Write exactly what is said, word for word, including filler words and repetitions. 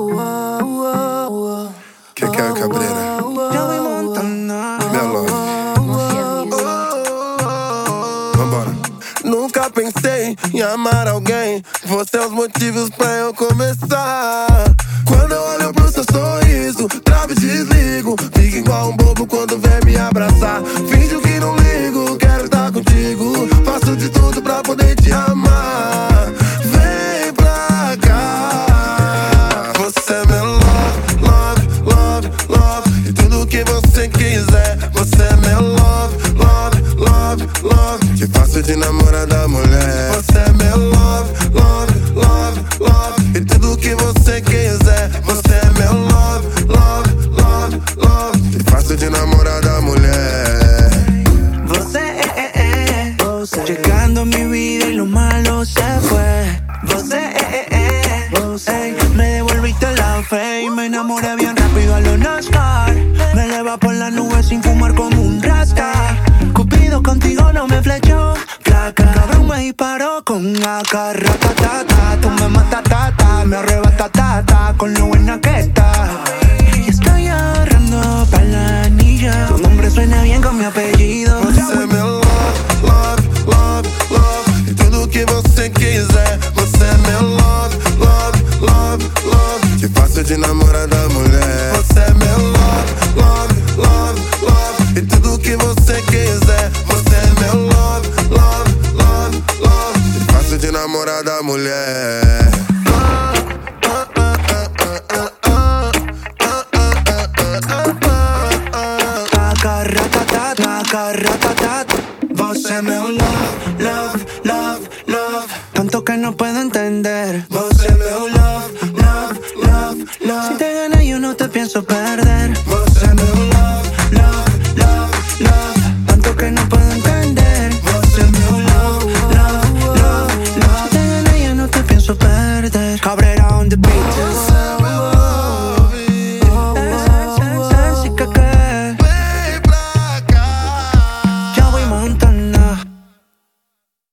Que que é, Cabreira? Joey Montana. Meu love. Vambora. Nunca pensei em amar alguém. Você é os motivos pra eu começar. Quando eu olho pro seu sorriso, travo e desligo. Fico igual um bobo quando vem me abraçar. Finjo que não ligo, quero estar contigo. Faço de tudo pra poder te amar. Vem pra cá. Você é meu love, love, love, love. E tudo que você quiser. Você é meu love, love, love, love. Te faço de namorada mulher. Você é meu love, love, love, love. E tudo que você quiser. Você é meu love, love, love, love. Te faço de namorada mulher. Você é, é, é. Você. Llegando a mi vida y lo malo se fue. Você é, é, é. Ey, me devolviste la fe y me enamoré bien rápido a lo NASCAR. Me eleva por las nubes sin fumar como un rasta. Cupido contigo no me flechó. Placa, cabrón me disparó con A K. Ratatata, tú me matas, tata. Me arrebata, tata, con lo buena que está. Y estoy agarrando pa' la anilla. Tu nombre suena bien con mi apellido. Você é meu love, love, love, love. E tudo que você quiser. Você é meu love, love, love, love. Te faço de namorada mulher. Você é meu love, love, love, love. E tudo que você quiser. Você é meu love, love, love, love. Te faço de namorada mulher. Você é meu love, love, love, love. Tanto que no puedo entender. Você é meu love, love, love, love. Si te ganas yo no te pienso perder.